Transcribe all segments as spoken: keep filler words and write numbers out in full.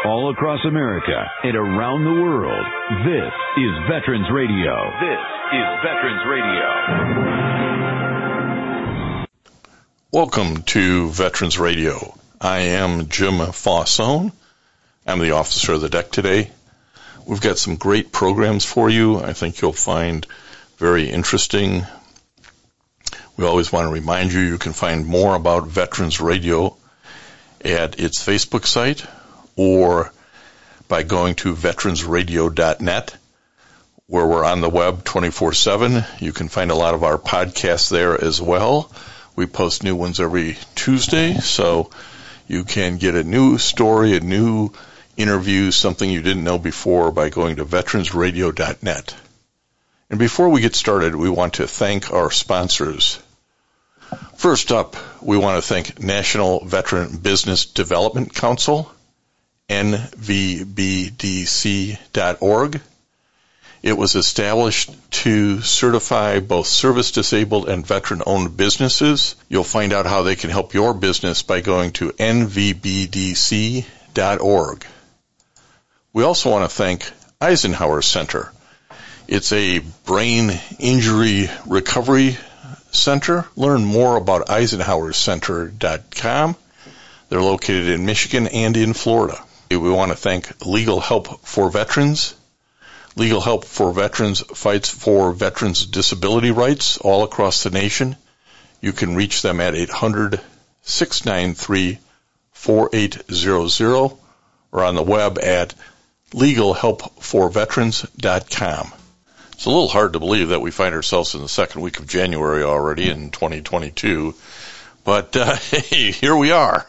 all across America and around the world. This is Veterans Radio. This is Veterans Radio. Welcome to Veterans Radio. I am Jim Faussone. I'm the officer of the deck today. We've got some great programs for you. I think you'll find very interesting. We always want to remind you you can find more about Veterans Radio at its Facebook site or by going to veterans radio dot net, where we're on the web twenty-four seven. You can find a lot of our podcasts there as well. We post new ones every Tuesday, so you can get a new story, a new interview, something you didn't know before by going to veterans radio dot net. And before we get started, we want to thank our sponsors. First up, we want to thank National Veteran Business Development Council, N V B D C dot org. It was established to certify both service-disabled and veteran-owned businesses. You'll find out how they can help your business by going to N V B D C dot org. We also want to thank Eisenhower Center. It's a brain injury recovery center. Learn more about eisenhower center dot com. They're located in Michigan and in Florida. We want to thank Legal Help for Veterans. Legal Help for Veterans fights for veterans' disability rights all across the nation. You can reach them at eight hundred, six nine three, four eight zero zero or on the web at legal help for veterans dot com. It's a little hard to believe that we find ourselves in the second week of January already in twenty twenty-two, but uh, hey, here we are.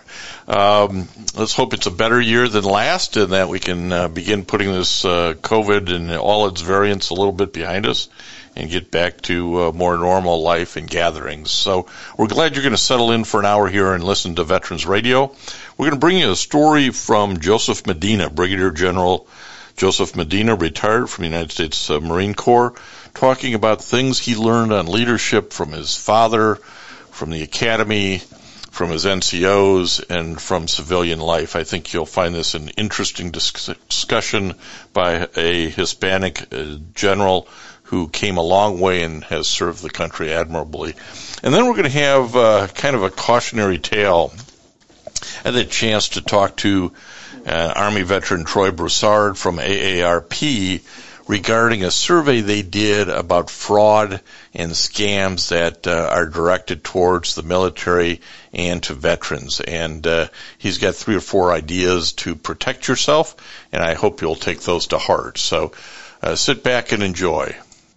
Um, let's hope it's a better year than last and that we can uh, begin putting this uh, COVID and all its variants a little bit behind us and get back to uh, more normal life and gatherings. So we're glad you're going to settle in for an hour here and listen to Veterans Radio. We're going to bring you a story from Joseph Medina, Brigadier General Joseph Medina, retired from the United States uh, Marine Corps, talking about things he learned on leadership from his father, from the academy, from his N C Os, and from civilian life. I think you'll find this an interesting dis- discussion by a Hispanic uh, general who came a long way and has served the country admirably. And then we're going to have uh, kind of a cautionary tale. I had a chance to talk to Uh, Army veteran Troy Broussard from A A R P regarding a survey they did about fraud and scams that uh, are directed towards the military and to veterans. And uh, he's got three or four ideas to protect yourself, and I hope you'll take those to heart. So uh, sit back and enjoy.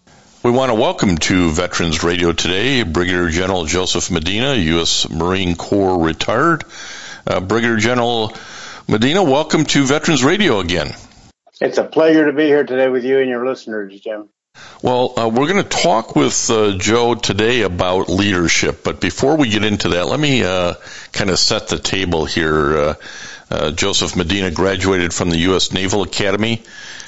We want to welcome to Veterans Radio today Brigadier General Joseph Medina, U S Marine Corps retired. Uh, Brigadier General Medina, welcome to Veterans Radio again. It's a pleasure to be here today with you and your listeners, Jim. Well, uh, we're going to talk with uh, Joe today about leadership, but before we get into that, let me uh, kind of set the table here. Uh, uh, Joseph Medina graduated from the U S Naval Academy,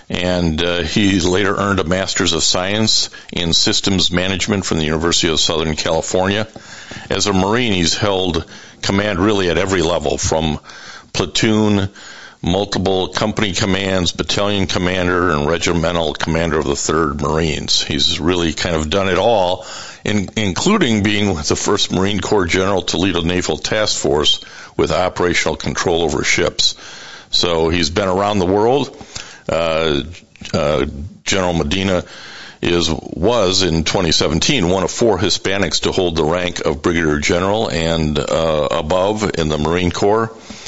and uh, he later earned a Master's of Science in Systems Management from the University of Southern California. As a Marine, he's held command really at every level, from platoon, multiple company commands, battalion commander, and regimental commander of the third Marines. He's really kind of done it all, in, including being the first Marine Corps general to lead a naval task force with operational control over ships. So he's been around the world. Uh, uh, General Medina is was in twenty seventeen one of four Hispanics to hold the rank of Brigadier General and uh, above in the Marine Corps.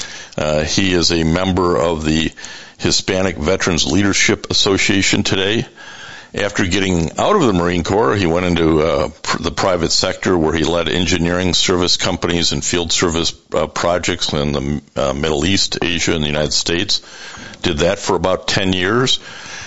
Uh, he is a member of the Hispanic Veterans Leadership Association today. After getting out of the Marine Corps, he went into uh, pr- the private sector, where he led engineering service companies and field service uh, projects in the uh, Middle East, Asia, and the United States. Did that for about ten years.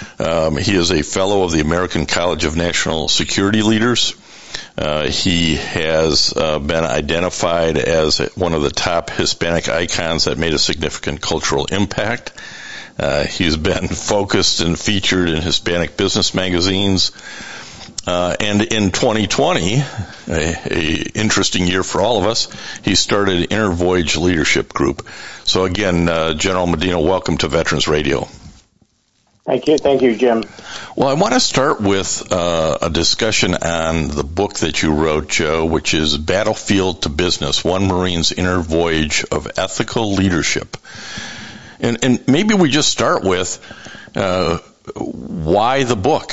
Um, he is a fellow of the American College of National Security Leaders. Uh, he has uh, been identified as one of the top Hispanic icons that made a significant cultural impact. Uh, he's been focused and featured in Hispanic business magazines. Uh, and in twenty twenty, a, a interesting year for all of us, he started Inner Voyage Leadership Group. So again, uh, General Medina, welcome to Veterans Radio. Thank you. Thank you, Jim. Well, I want to start with uh, a discussion on the book that you wrote, Joe, which is Battlefield to Business, One Marine's Inner Voyage of Ethical Leadership. And, and maybe we just start with uh, why the book?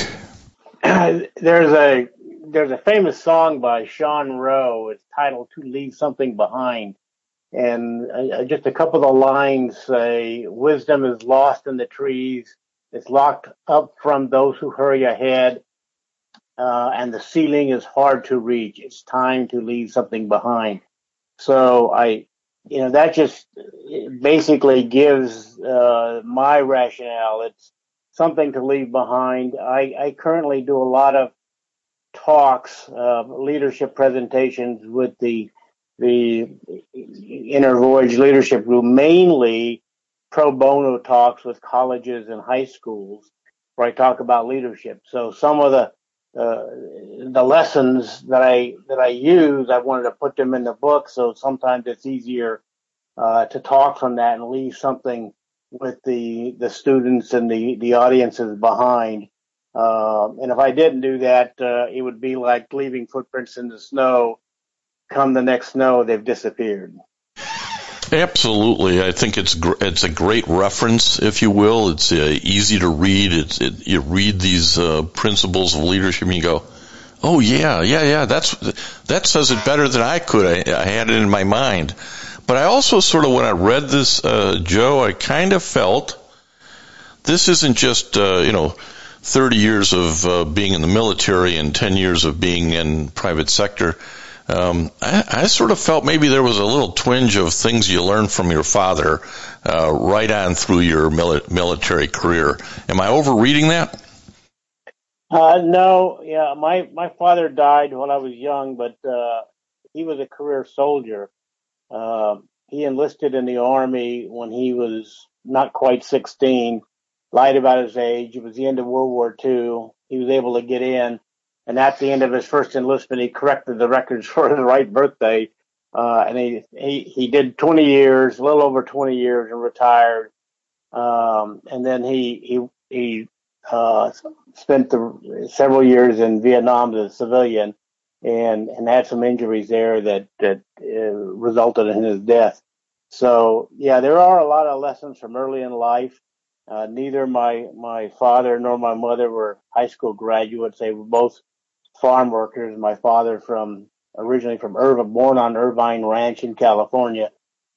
There's a there's a famous song by Sean Rowe. It's titled "To Leave Something Behind," and uh, just a couple of the lines say, "Wisdom is lost in the trees. It's locked up from those who hurry ahead, uh, and the ceiling is hard to reach. It's time to leave something behind." So I, you know, that just basically gives uh, my rationale. It's something to leave behind. I, I currently do a lot of talks, uh, leadership presentations with the the Inner Voyage Leadership Group, mainly pro bono talks with colleges and high schools, where I talk about leadership. So some of the uh, the lessons that I that I use, I wanted to put them in the book. So sometimes it's easier uh, to talk from that and leave something with the the students and the the audiences behind. Uh, and if I didn't do that, uh, it would be like leaving footprints in the snow. Come the next snow, they've disappeared. Absolutely, I think it's gr- it's a great reference, if you will. It's uh, easy to read. It's it, you read these uh, principles of leadership, and you go, "Oh yeah, yeah, yeah. That's that says it better than I could. I, I had it in my mind." But I also sort of, when I read this, uh, Joe, I kind of felt this isn't just, uh, you know, thirty years of uh, being in the military and ten years of being in private sector. Um, I, I sort of felt maybe there was a little twinge of things you learned from your father uh, right on through your mili- military career. Am I overreading that? Uh, no, yeah, my, my father died when I was young, but uh, he was a career soldier. Uh, he enlisted in the Army when he was not quite sixteen, lied about his age. It was the end of World War Two. He was able to get in, and at the end of his first enlistment, he corrected the records for the right birthday, uh, and he, he he did twenty years, a little over twenty years, and retired. Um, and then he he he uh, spent the, several years in Vietnam as a civilian, and and had some injuries there that that uh, resulted in his death. So yeah, there are a lot of lessons from early in life. Uh, neither my my father nor my mother were high school graduates. They were both farm workers. My father from originally from Irvine, born on Irvine Ranch in California,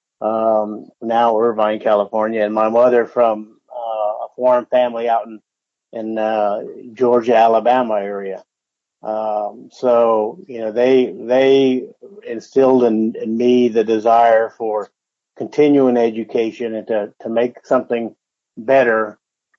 um, now Irvine, California, and my mother from uh, a farm family out in in uh, Georgia, Alabama area. Um, so, you know, they, they instilled in, in me the desire for continuing education and to, to make something better.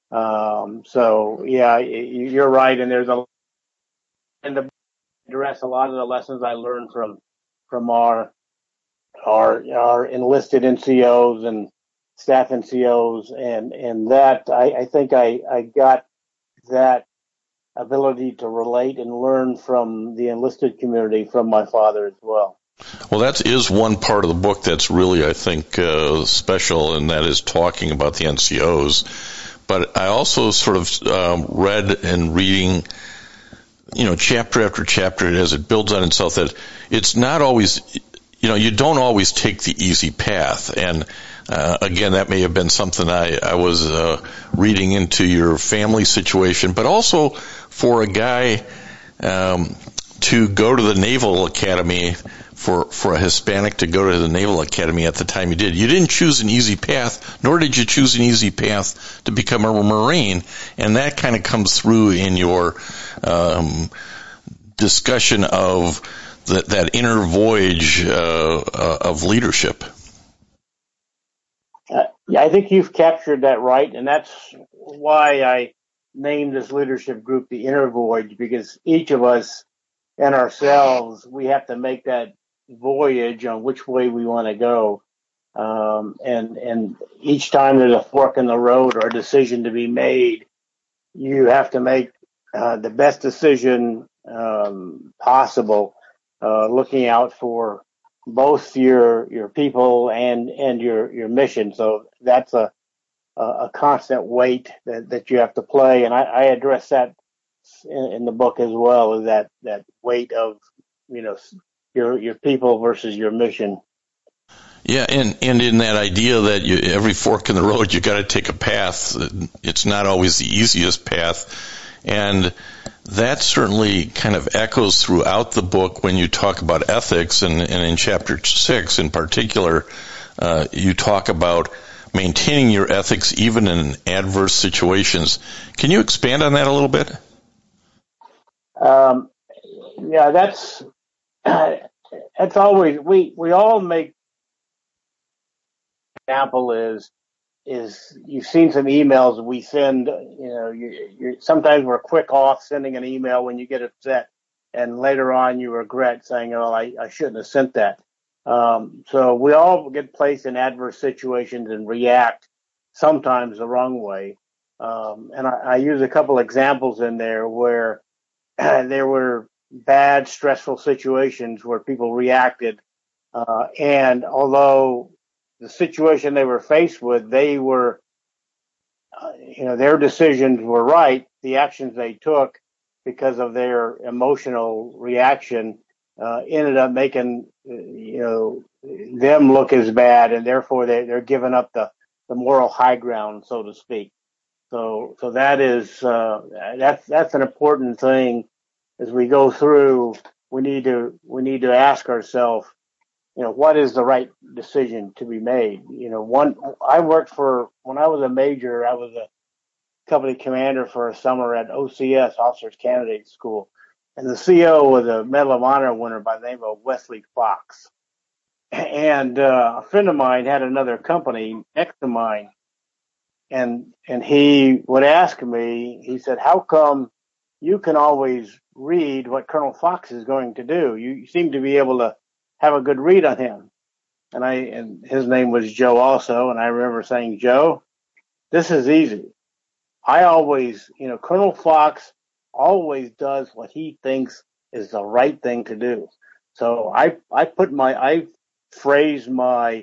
Um, so yeah, you're right. And there's a, and to address a lot of the lessons I learned from, from our, our, our enlisted N C Os and staff N C Os. And, and that, I, I think I, I got that ability to relate and learn from the enlisted community from my father as well. Well, that is one part of the book that's really, I think, uh, special, and that is talking about the N C Os. But I also sort of um, read and reading, you know, chapter after chapter as it builds on itself, that it's not always, you know, you don't always take the easy path. And Uh, again, that may have been something I, I was uh, reading into your family situation, but also for a guy um, to go to the Naval Academy, for, for a Hispanic to go to the Naval Academy at the time you did. You didn't choose an easy path, nor did you choose an easy path to become a Marine, and that kind of comes through in your um, discussion of the, that inner voyage uh, uh, of leadership. Uh, yeah, I think you've captured that right, and that's why I named this leadership group the Inner Voyage, because each of us and ourselves, we have to make that voyage on which way we want to go. Um, and, and each time there's a fork in the road or a decision to be made, you have to make uh, the best decision um, possible, uh, looking out for both your your people and and your your mission. So that's a a constant weight that, that you have to play, and I, I address that in, in the book as well. Is that that weight of, you know, your your people versus your mission. Yeah, and, and in that idea that you, every fork in the road, you got to take a path. It's not always the easiest path, and that certainly kind of echoes throughout the book when you talk about ethics, and, and in chapter six in particular, uh, you talk about maintaining your ethics even in adverse situations. Can you expand on that a little bit? Um, yeah, that's uh, that's always we we all make. Example is is you've seen some emails we send. You know, you, you're sometimes we're quick off sending an email when you get upset, and later on you regret saying, "Oh, I, I shouldn't have sent that." Um, so we all get placed in adverse situations and react sometimes the wrong way. Um, and I, I use a couple examples in there where there were bad, stressful situations where people reacted, uh, and although the situation they were faced with, they were, uh, you know, their decisions were right. The actions they took because of their emotional reaction uh, ended up making, uh, you know, them look as bad, and therefore they, they're giving up the, the moral high ground, so to speak. So, so that is uh, that's that's an important thing as we go through. We need to we need to ask ourselves, you know, what is the right decision to be made? You know, one, I worked for, when I was a major, I was a company commander for a summer at O C S, Officers Candidate School. And the C O was a Medal of Honor winner by the name of Wesley Fox. And uh, a friend of mine had another company next to mine. And, and he would ask me, he said, how come you can always read what Colonel Fox is going to do? You seem to be able to have a good read on him. And I, and his name was Joe also. And I remember saying, Joe, this is easy. I always, you know, Colonel Fox always does what he thinks is the right thing to do. So I, I put my, I phrase my,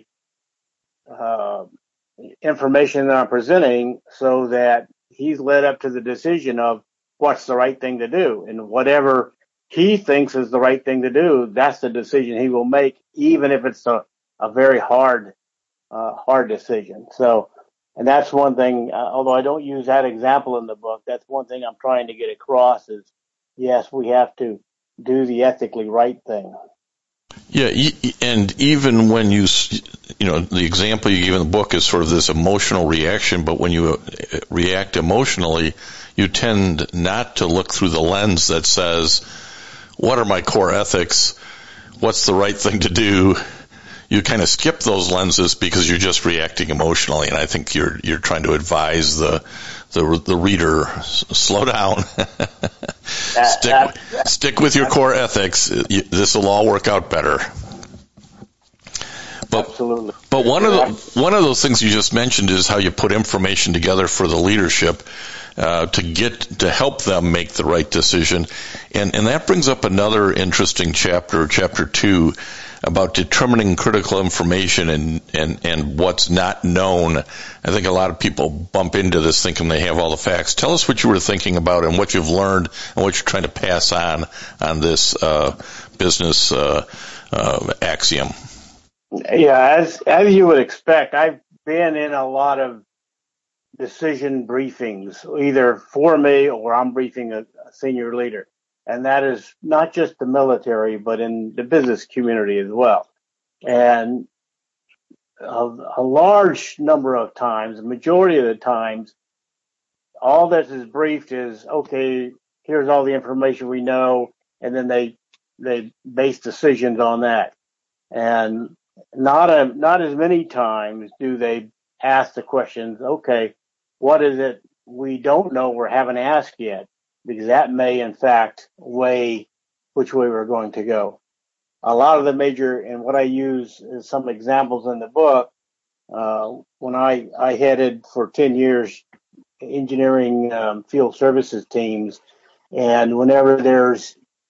uh, information that I'm presenting so that he's led up to the decision of what's the right thing to do, and whatever he thinks is the right thing to do, that's the decision he will make, even if it's a, a very hard, uh, hard decision. So, and that's one thing, uh, although I don't use that example in the book, that's one thing I'm trying to get across is, yes, we have to do the ethically right thing. Yeah, and even when you, you know, the example you give in the book is sort of this emotional reaction, but when you react emotionally, you tend not to look through the lens that says, what are my core ethics? What's the right thing to do? You kind of skip those lenses because you're just reacting emotionally, and I think you're you're trying to advise the the, the reader, slow down, stick uh, uh, stick with your core ethics. This will all work out better. But, Absolutely. But one of the one of those things you just mentioned is how you put information together for the leadership uh, to get to help them make the right decision, and and that brings up another interesting chapter, chapter two, about determining critical information and, and, and what's not known. I think a lot of people bump into this thinking they have all the facts. Tell us what you were thinking about and what you've learned and what you're trying to pass on on this uh, business uh, uh, axiom. Yeah, as as you would expect, I've been in a lot of decision briefings, either for me or I'm briefing a, a senior leader. And that is not just the military, but in the business community as well. And a, a large number of times, the majority of the times, all that is briefed is, okay, here's all the information we know, and then they they base decisions on that. And not a, not as many times do they ask the questions, okay, what is it we don't know or haven't asked yet? Because that may, in fact, weigh which way we're going to go. A lot of the major, and what I use is some examples in the book. Uh, when I, I headed for ten years engineering um, field services teams, and whenever there's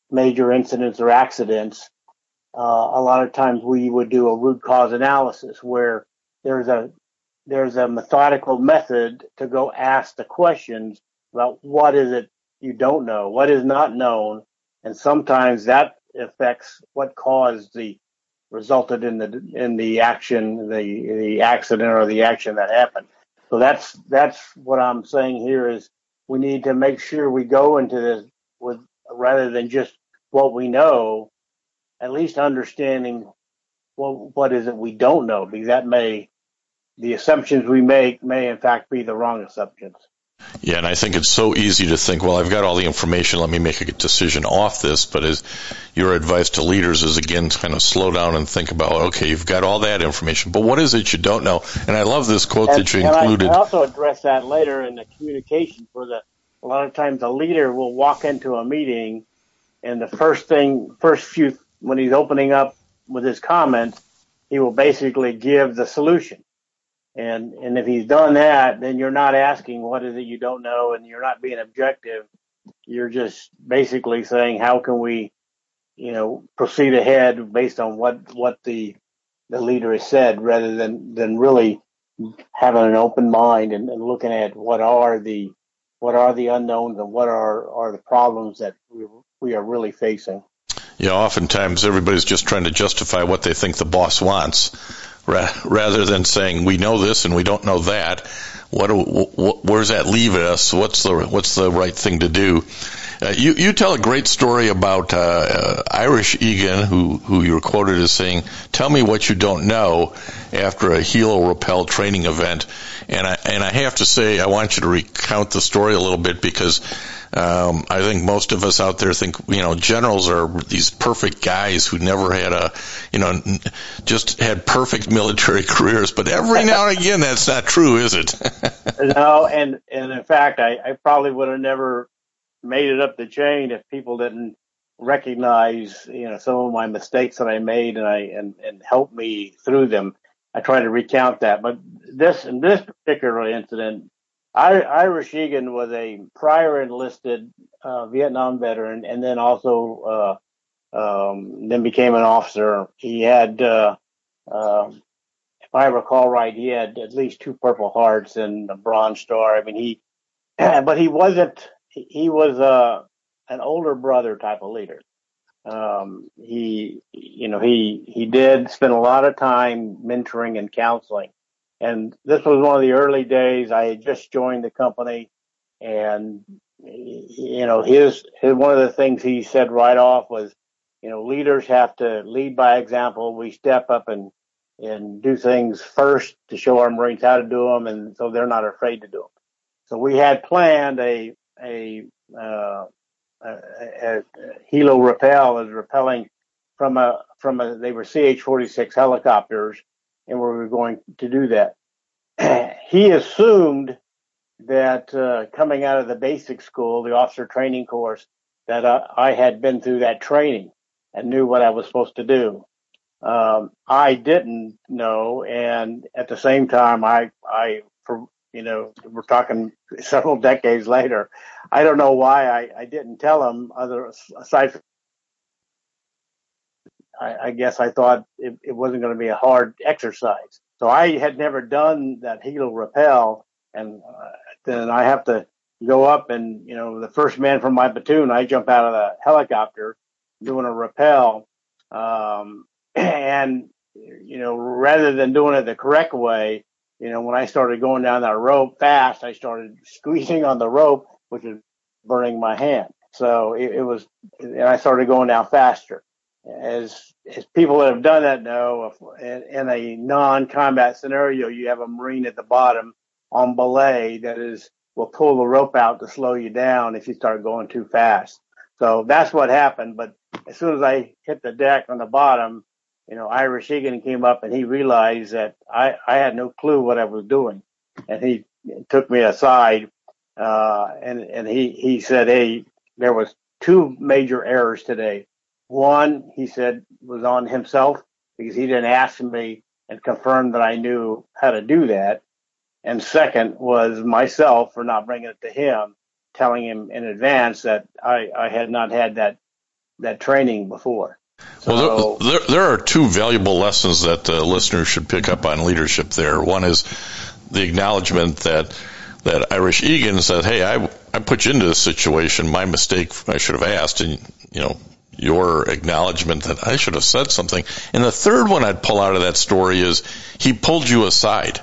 major incidents or accidents, uh, a lot of times we would do a root cause analysis where there's a there's a methodical method to go ask the questions about what is it you don't know, what is not known, and sometimes that affects what caused the resulted in the in the action, the the accident or the action that happened. So that's that's what I'm saying here is we need to make sure we go into this with rather than just what we know, at least understanding what what is it we don't know, because that may the assumptions we make may in fact be the wrong assumptions. Yeah, and I think it's so easy to think, well, I've got all the information, let me make a decision off this. But as your advice to leaders is, again, kind of slow down and think about, okay, you've got all that information, but what is it you don't know? And I love this quote and, that you and included. I, I also address that later in the communication for the, a lot of times a leader will walk into a meeting and the first thing, first few, when he's opening up with his comments, he will basically give the solution. And and if he's done that, then you're not asking what is it you don't know, and you're not being objective. You're just basically saying how can we, you know, proceed ahead based on what what the the leader has said, rather than than really having an open mind and, and looking at what are the what are the unknowns and what are are the problems that we we are really facing. Yeah, oftentimes everybody's just trying to justify what they think the boss wants, rather than saying we know this and we don't know that. What, what where's that leave us? What's the what's the right thing to do? Uh, you you tell a great story about uh, uh, Irish Egan, who who you're quoted as saying, "Tell me what you don't know," after a helo rappel training event. And I and I have to say, I want you to recount the story a little bit, because Um, I think most of us out there think, you know, generals are these perfect guys who never had a, you know, just had perfect military careers. But every now and again, that's not true, is it? No, and, and in fact, I, I probably would have never made it up the chain if people didn't recognize, you know, some of my mistakes that I made and I and, and help me through them. I try to recount that. But this in this particular incident, I, Irish Egan was a prior enlisted uh, Vietnam veteran, and then also uh, um, then became an officer. He had, uh, uh, if I recall right, he had at least two Purple Hearts and a Bronze Star. I mean, he, but he wasn't. He was uh, an older brother type of leader. Um, he, you know, he he did spend a lot of time mentoring and counseling. And this was one of the early days. I had just joined the company, and you know, his, his one of the things he said right off was, you know, leaders have to lead by example. We step up and and do things first to show our Marines how to do them, and so they're not afraid to do them. So we had planned a a, uh, a, a, a helo rappel as rappelling from a from a they were C H forty-six helicopters. And we were going to do that. He assumed that uh, coming out of the basic school, the officer training course, that uh, I had been through that training and knew what I was supposed to do. Um, I didn't know, and at the same time, I, I, for, you know, we're talking several decades later. I don't know why I, I didn't tell him. Other aside from I, I guess I thought it, it wasn't going to be a hard exercise. So I had never done that helo rappel, and uh, then I have to go up and, you know, the first man from my platoon, I jump out of the helicopter doing a rappel. Um, and, you know, rather than doing it the correct way, you know, when I started going down that rope fast, I started squeezing on the rope, which was burning my hand. So it, it was, and I started going down faster. As as people that have done that know, in, in a non-combat scenario, you have a Marine at the bottom on belay that is will pull the rope out to slow you down if you start going too fast. So that's what happened. But as soon as I hit the deck on the bottom, you know, Irish Egan came up and he realized that I, I had no clue what I was doing, and he took me aside uh, and and he he said, "Hey, there was two major errors today. One," he said, "was on himself because he didn't ask me and confirm that I knew how to do that. And second was myself for not bringing it to him, telling him in advance that I, I had not had that that training before. So, well, there, there, there are two valuable lessons that the listeners should pick up on leadership there. One is the acknowledgement that that Irish Egan said, hey, I, I put you into this situation. My mistake, I should have asked. And, you know, your acknowledgement that I should have said something. And the third one I'd pull out of that story is he pulled you aside.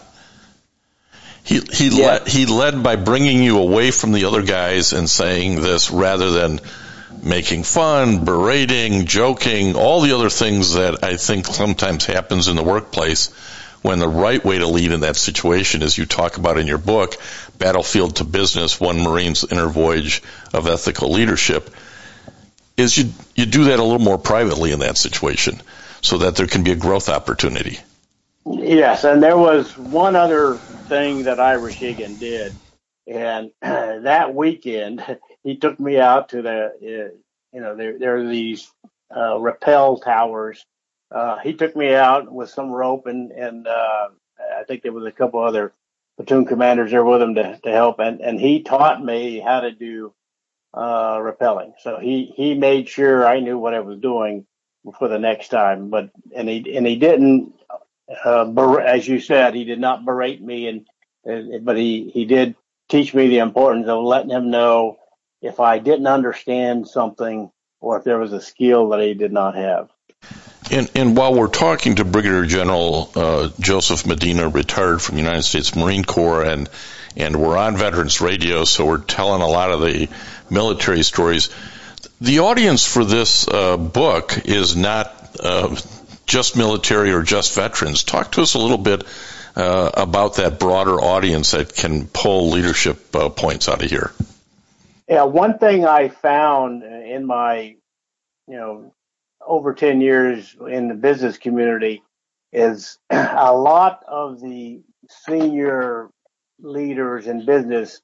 He he yeah. led he led by bringing you away from the other guys and saying this rather than making fun, berating, joking, all the other things that I think sometimes happens in the workplace, when the right way to lead in that situation, as you talk about in your book, Battlefield to Business, One Marine's Inner Voyage of Ethical Leadership, is you you do that a little more privately in that situation so that there can be a growth opportunity. Yes, and there was one other thing that Irish Egan did, and that weekend he took me out to the, uh, you know, there, there are these uh, rappel towers. Uh, he took me out with some rope, and, and uh, I think there was a couple other platoon commanders there with him to, to help, and, and he taught me how to do uh, rappelling. So he, he made sure I knew what I was doing for the next time. But and he and he didn't, uh, ber- as you said, he did not berate me, and, and but he, he did teach me the importance of letting him know if I didn't understand something or if there was a skill that he did not have. And, and while we're talking to Brigadier General uh, Joseph Medina, retired from the United States Marine Corps, and and we're on Veterans Radio, so we're telling a lot of the military stories. The audience for this uh, book is not uh, just military or just veterans. Talk to us a little bit uh, about that broader audience that can pull leadership uh, points out of here. Yeah, one thing I found in my, you know, over ten years in the business community is a lot of the senior leaders in business,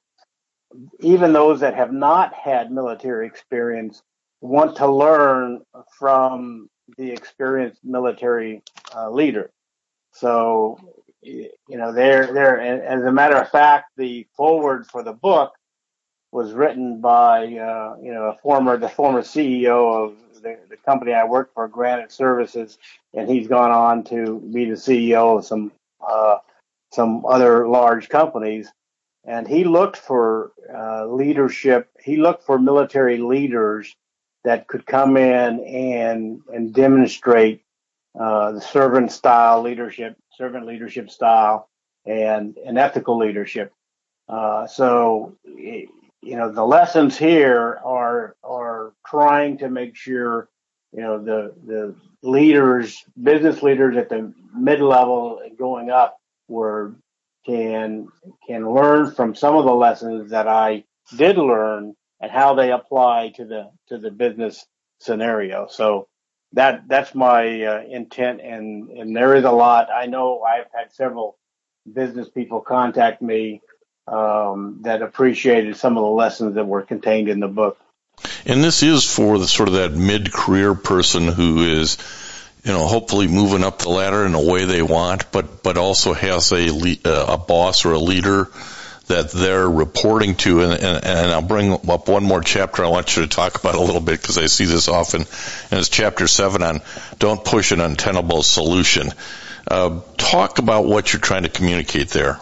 even those that have not had military experience, want to learn from the experienced military uh, leader. So, you know, they're, they're, as a matter of fact, the foreword for the book was written by, uh, you know, a former, the former C E O of the, the company I worked for, Granite Services, and he's gone on to be the C E O of some, uh, some other large companies. And he looked for uh, leadership. He looked for military leaders that could come in and and demonstrate uh, the servant style leadership, servant leadership style, and and ethical leadership. Uh, so, you know, the lessons here are are trying to make sure, you know, the the leaders, business leaders at the mid level and going up, were can can learn from some of the lessons that I did learn and how they apply to the to the business scenario. So that that's my uh, intent, and and there is a lot. I know I've had several business people contact me um, that appreciated some of the lessons that were contained in the book. And this is for the sort of that mid-career person who is, you know, hopefully moving up the ladder in a way they want, but but also has a a boss or a leader that they're reporting to. And, and, and I'll bring up one more chapter I want you to talk about a little bit, because I see this often, and it's chapter seven on don't push an untenable solution. Uh, talk about what you're trying to communicate there.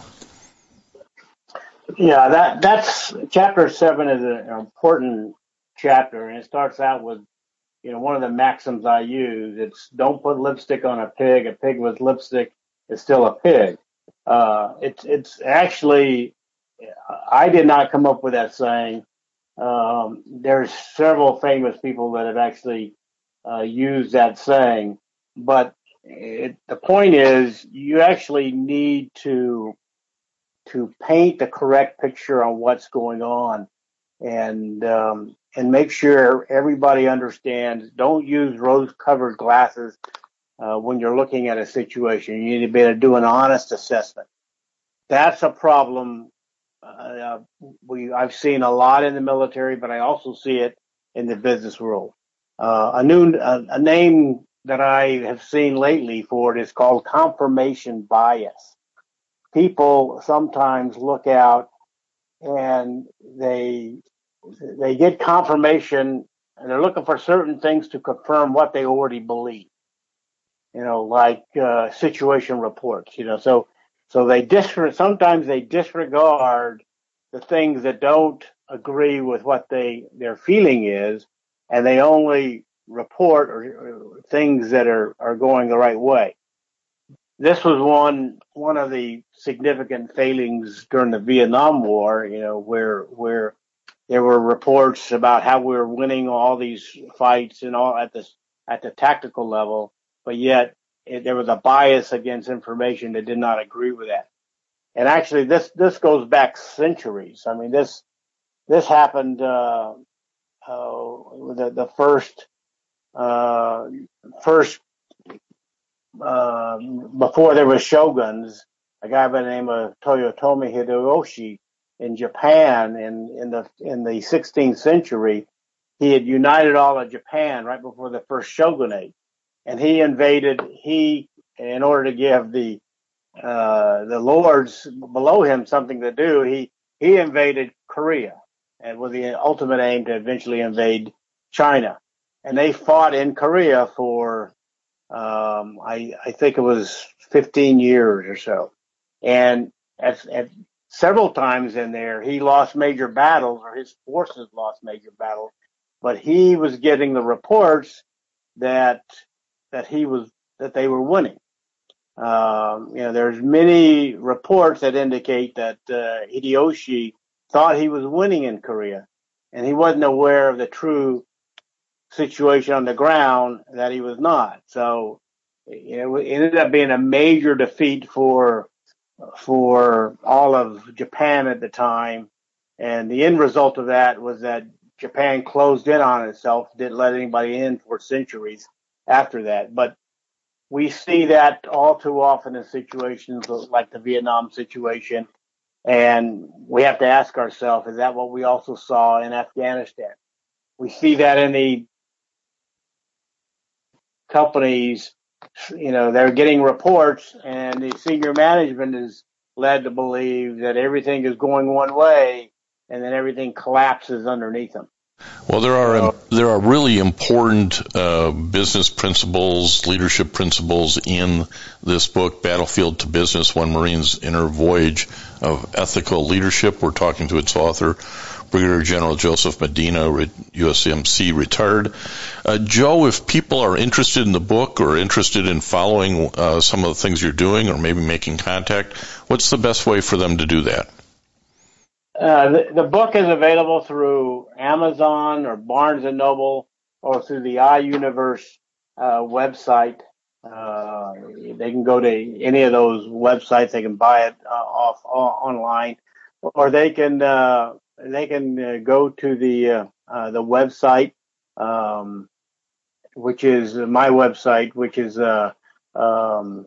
Yeah, that that's chapter seven is an important chapter, and it starts out with, you know, one of the maxims I use. It's don't put lipstick on a pig. A pig with lipstick is still a pig. Uh, it's it's actually, I did not come up with that saying. Um, there's several famous people that have actually uh, used that saying, but it, the point is, you actually need to to paint the correct picture on what's going on, and um, and make sure everybody understands. Don't use rose-colored glasses uh, when you're looking at a situation. You need to be able to do an honest assessment. That's a problem. Uh, we I've seen a lot in the military, but I also see it in the business world. Uh, a new a, a name that I have seen lately for it is called confirmation bias. People sometimes look out and they they get confirmation they're looking for certain things to confirm what they already believe. You know, like uh, situation reports. You know, so so they disregard. Sometimes they disregard the things that don't agree with what they their feeling is, and they only report or, or things that are, are going the right way. This was one one of the significant failings during the Vietnam War. You know, where where there were reports about how we were winning all these fights and all at the at the tactical level, but yet it, there was a bias against information that did not agree with that. And actually, this this goes back centuries. I mean, this this happened uh, uh, the the first uh, first uh, before there were shoguns. A guy by the name of Toyotomi Hideyoshi in Japan in in the in the sixteenth century, he had united all of Japan right before the first shogunate, and he invaded. He in order to give the uh, the lords below him something to do, he he invaded Korea, and with the ultimate aim to eventually invade China. And they fought in Korea for um, I I think it was fifteen years or so, and at, at several times in there, he lost major battles, or his forces lost major battles, but he was getting the reports that that he was that they were winning. Um, you know, there's many reports that indicate that uh, Hideyoshi thought he was winning in Korea, and he wasn't aware of the true situation on the ground that he was not. So, you know, it ended up being a major defeat for. for all of Japan at the time. And the end result of that was that Japan closed in on itself, didn't let anybody in for centuries after that. But we see that all too often in situations like the Vietnam situation. And we have to ask ourselves, is that what we also saw in Afghanistan? We see that in the companies. You know, they're getting reports, and the senior management is led to believe that everything is going one way, and then everything collapses underneath them. Well, there are um, there are really important uh, business principles, leadership principles in this book, Battlefield to Business: One Marine's Inner Voyage of Ethical Leadership. We're talking to its author, Brigadier General Joseph Medina, U S M C retired. Uh, Joe, if people are interested in the book or interested in following uh, some of the things you're doing or maybe making contact, what's the best way for them to do that? Uh, the, the book is available through Amazon or Barnes and Noble or through the iUniverse uh, website. Uh, they can go to any of those websites. They can buy it uh, off uh, online, or they can uh, they can uh, go to the uh, uh, the website, um, which is my website, which is uh, um,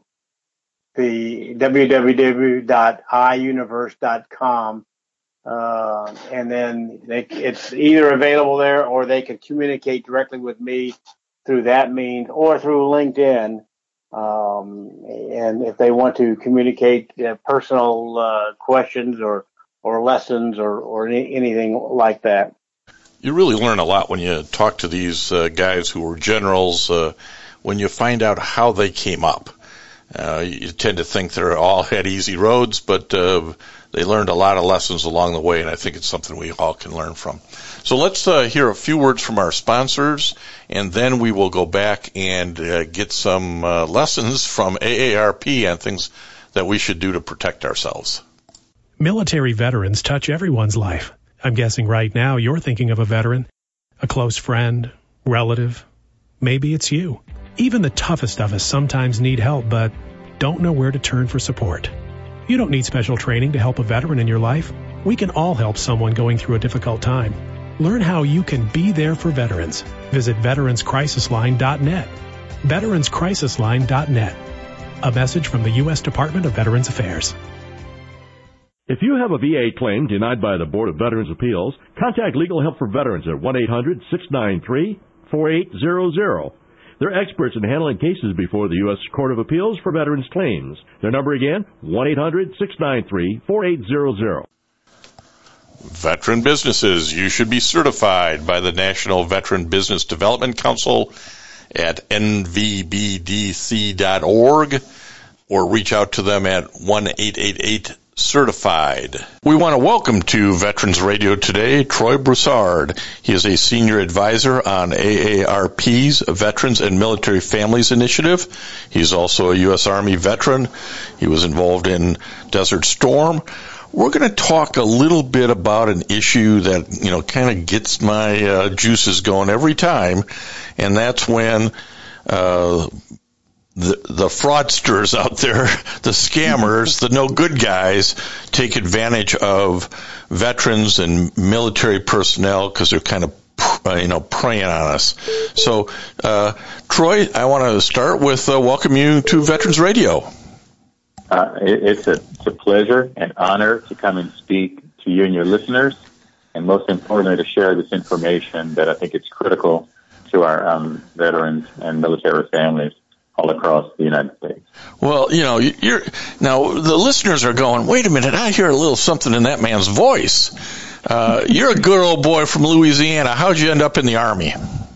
the w w w dot i universe dot com. Uh, and then they, it's either available there, or they can communicate directly with me through that means, or through LinkedIn. Um, and if they want to communicate uh, personal uh, questions or or lessons or or any, anything like that. You really learn a lot when you talk to these uh, guys who were generals. Uh, when you find out how they came up, uh, you tend to think they all had easy roads, but uh, they learned a lot of lessons along the way, and I think it's something we all can learn from. So let's uh, hear a few words from our sponsors, and then we will go back and uh, get some uh, lessons from A A R P on things that we should do to protect ourselves. Military veterans touch everyone's life. I'm guessing right now you're thinking of a veteran, a close friend, relative. Maybe it's you. Even the toughest of us sometimes need help, but don't know where to turn for support. You don't need special training to help a veteran in your life. We can all help someone going through a difficult time. Learn how you can be there for veterans. Visit veterans crisis line dot net. veterans crisis line dot net. A message from the U S Department of Veterans Affairs. If you have a V A claim denied by the Board of Veterans Appeals, contact Legal Help for Veterans at one eight hundred six nine three four eight zero zero. They're experts in handling cases before the U S Court of Appeals for Veterans Claims. Their number again, one eight hundred six nine three four eight zero zero. Veteran businesses, you should be certified by the National Veteran Business Development Council at N V B D C dot org or reach out to them at one eight eight eight certified. We want to welcome to Veterans Radio today Troy Broussard. He is a senior advisor on A A R P's Veterans and Military Families Initiative. He's also a U S Army veteran. He was involved in Desert Storm. We're going to talk a little bit about an issue that, you know, kind of gets my uh, juices going every time, and that's when uh, the, the fraudsters out there, the scammers, the no good guys, take advantage of veterans and military personnel because they're kind of, uh, you know, preying on us. So, uh, Troy, I want to start with uh, welcome you to Veterans Radio. Uh, it, it's, a, it's a pleasure and honor to come and speak to you and your listeners, and most importantly, to share this information that I think is critical to our um, veterans and military families all across the United States. Well, you know, you're now the listeners are going, wait a minute, I hear a little something in that man's voice. Uh, you're a good old boy from Louisiana. How'd you end up in the Army?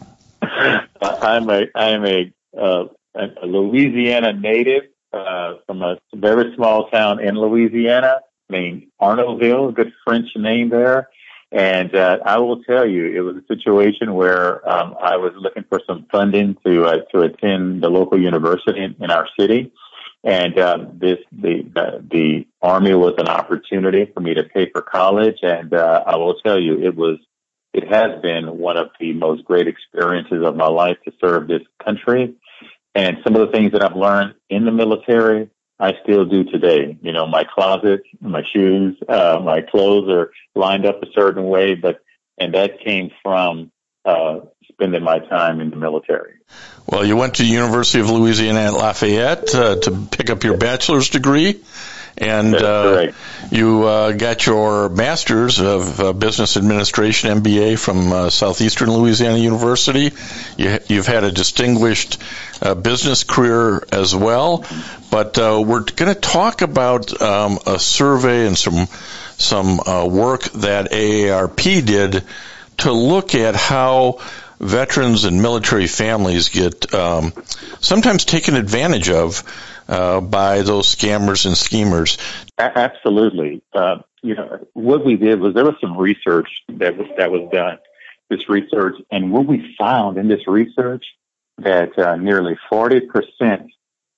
I'm a I'm a, uh, a Louisiana native. Uh, from a very small town in Louisiana named Arnoldville, a good French name there. And uh, I will tell you, it was a situation where um, I was looking for some funding to uh, to attend the local university in, in our city. And uh, this the, the the Army was an opportunity for me to pay for college. And uh, I will tell you, it was it has been one of the most great experiences of my life to serve this country. And some of the things that I've learned in the military, I still do today. You know, my closet, my shoes, uh, my clothes are lined up a certain way, but, and that came from, uh, spending my time in the military. Well, you went to the University of Louisiana at Lafayette, uh, to pick up your bachelor's degree. And uh, you uh, got your master's of uh, business administration, M B A, from uh, Southeastern Louisiana University. You, you've had a distinguished uh, business career as well. But uh, we're going to talk about um, a survey and some some uh, work that A A R P did to look at how veterans and military families get um, sometimes taken advantage of Uh, by those scammers and schemers. Absolutely. Uh, you know, what we did was there was some research that was, that was done, this research, and what we found in this research that uh, nearly forty percent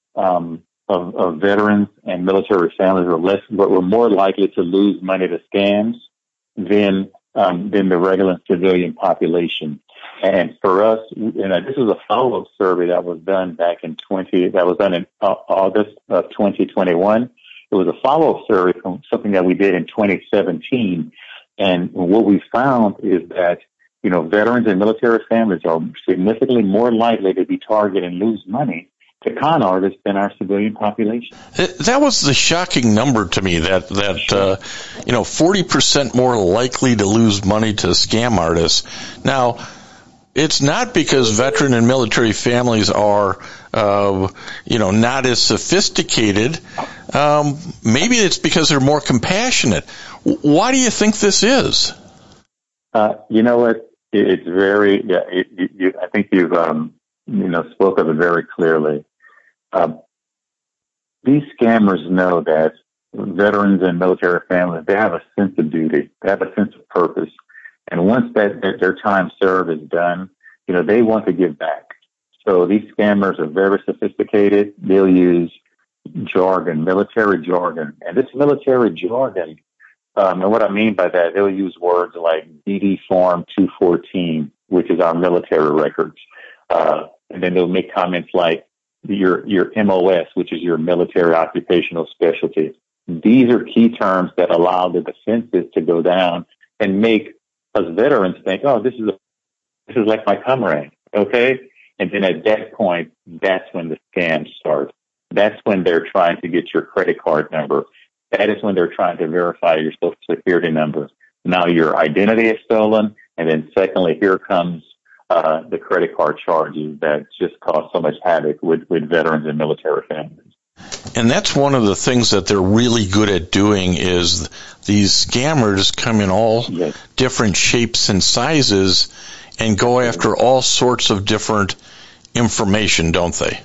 um, of, of veterans and military families were less, but were more likely to lose money to scams than um, than the regular civilian population. And for us, you know, this is a follow-up survey that was done back in twenty. That was done in uh, August of twenty twenty-one. It was a follow-up survey from something that we did in twenty seventeen. And what we found is that, you know, veterans and military families are significantly more likely to be targeted and lose money to con artists than our civilian population. That was the shocking number to me, that, that uh, you know, forty percent more likely to lose money to scam artists. Now, it's not because veteran and military families are, uh, you know, not as sophisticated. Um, maybe it's because they're more compassionate. Why do you think this is? Uh, you know what? It's very, yeah, it, you, you, I think you've, um, you know, spoke of it very clearly. Um, these scammers know that veterans and military families, they have a sense of duty. They have a sense of purpose. And once that, that their time served is done, you know, they want to give back. So these scammers are very sophisticated. They'll use jargon, military jargon. And this military jargon, um, and what I mean by that, they'll use words like D D Form two fourteen, which is our military records. Uh, and then they'll make comments like your, your M O S, which is your military occupational specialty. These are key terms that allow the defenses to go down and make us veterans think, oh, this is a, this is like my comrade, okay? And then at that point, that's when the scams start. That's when they're trying to get your credit card number. That is when they're trying to verify your social security number. Now your identity is stolen, and then secondly, here comes uh, the credit card charges that just cause so much havoc with, with veterans and military families. And that's one of the things that they're really good at doing is these scammers come in all yes. different shapes and sizes and go after all sorts of different information, don't they?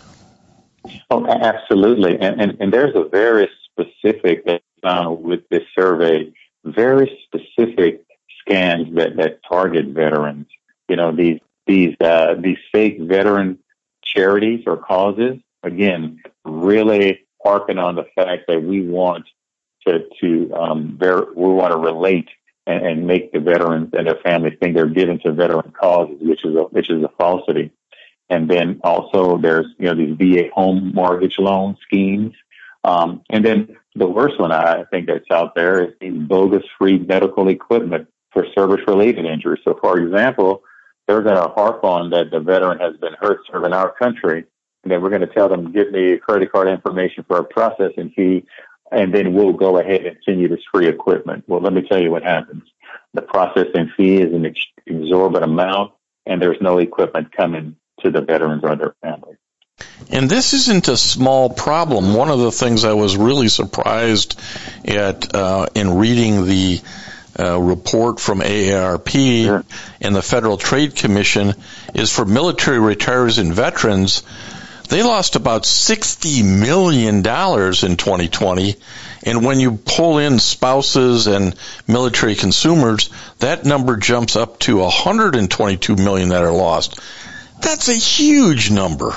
Oh, absolutely. And, and, and there's a very specific, uh, with this survey, very specific scams that, that target veterans. You know, these, these, uh, these fake veteran charities or causes, again, really harping on the fact that we want to, to, um, ver- we want to relate and, and make the veterans and their families think they're given to veteran causes, which is a, which is a falsity. And then also there's, you know, these V A home mortgage loan schemes. Um, and then the worst one I think that's out there is these bogus free medical equipment for service-related injuries. So, for example, they're going to harp on that the veteran has been hurt serving our country, and then we're going to tell them, give me credit card information for a processing fee, and then we'll go ahead and send you this free equipment. Well, let me tell you what happens. The processing fee is an ex- exorbitant amount, and there's no equipment coming to the veterans or their families. And this isn't a small problem. One of the things I was really surprised at uh, in reading the uh, report from A A R P sure. and the Federal Trade Commission is for military retirees and veterans, they lost about sixty million dollars in twenty twenty. And when you pull in spouses and military consumers, that number jumps up to one hundred twenty-two million dollars that are lost. That's a huge number.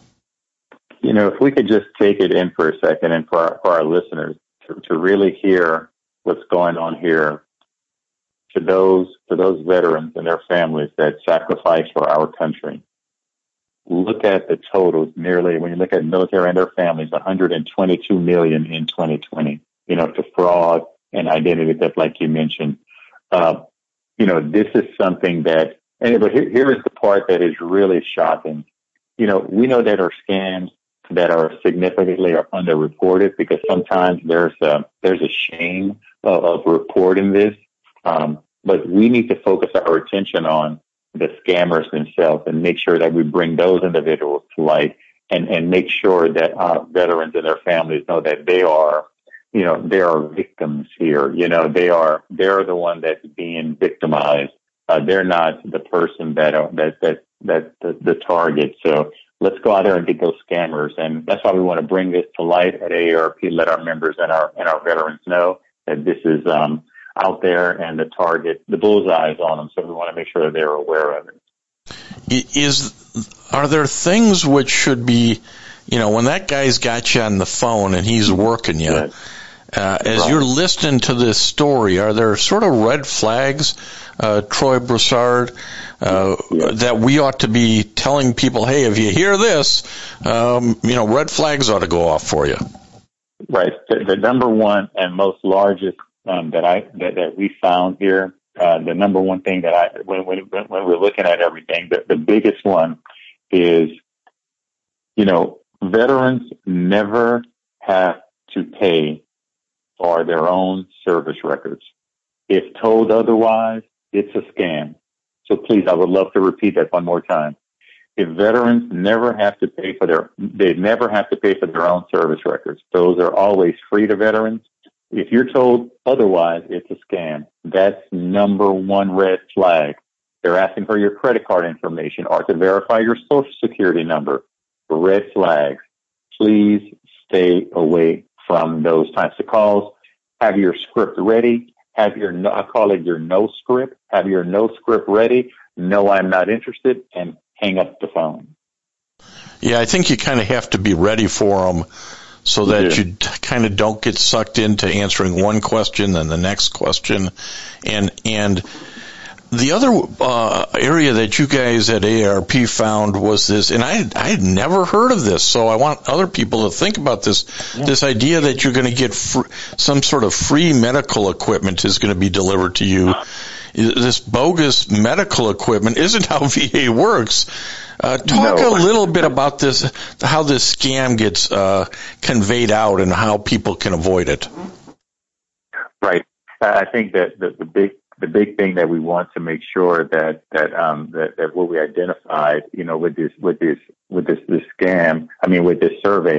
You know, if we could just take it in for a second and for our, for our listeners to, to really hear what's going on here, to those, to those veterans and their families that sacrifice for our country. Look at the totals, nearly, when you look at military and their families, one hundred twenty-two million in twenty twenty, you know, to fraud and identity theft, like you mentioned. Uh, you know, this is something that, and but here, here is the part that is really shocking. You know, we know that are scams that are significantly are underreported because sometimes there's a, there's a shame of, of reporting this. Um, but we need to focus our attention on the scammers themselves and make sure that we bring those individuals to light and, and make sure that our veterans and their families know that they are, you know, they are victims here. You know, they are, they're the one that's being victimized. Uh, they're not the person that, are, that, that, that the, the target. So let's go out there and get those scammers. And that's why we want to bring this to light at A A R P, let our members and our, and our veterans know that this is, um, out there and the target, the bullseye is on them. So we want to make sure that they're aware of it. Is, are there things which should be, you know, when that guy's got you on the phone and he's working you, Yes. uh, as Right. you're listening to this story, are there sort of red flags, uh, Troy Broussard, uh, Yes. that we ought to be telling people, hey, if you hear this, um, you know, red flags ought to go off for you? Right. The, the number one and most largest um, that I that, that we found here, uh, the number one thing that I when when when we're looking at everything, the, the biggest one is, you know, veterans never have to pay for their own service records. If told otherwise, it's a scam. So please, I would love to repeat that one more time. If veterans never have to pay for their, they never have to pay for their own service records. Those are always free to veterans. If you're told otherwise, it's a scam. That's number one red flag. They're asking for your credit card information or to verify your social security number. Red flags. Please stay away from those types of calls. Have your script ready. Have your, I call it your no script. Have your no script ready. No, I'm not interested, and hang up the phone. Yeah, I think you kind of have to be ready for them so that Yeah. you kind of don't get sucked into answering one question then the next question. And and the other uh, area that you guys at A A R P found was this, and I I had never heard of this, so I want other people to think about this. Yeah. This idea that you're going to get fr- some sort of free medical equipment is going to be delivered to you. This bogus medical equipment isn't how V A works. Uh, talk no. a little bit about this, how this scam gets uh, conveyed out and how people can avoid it. Right. I think that the, the big the big thing that we want to make sure that that um that, that what we identified, you know, with this with this with this this scam, I mean with this survey,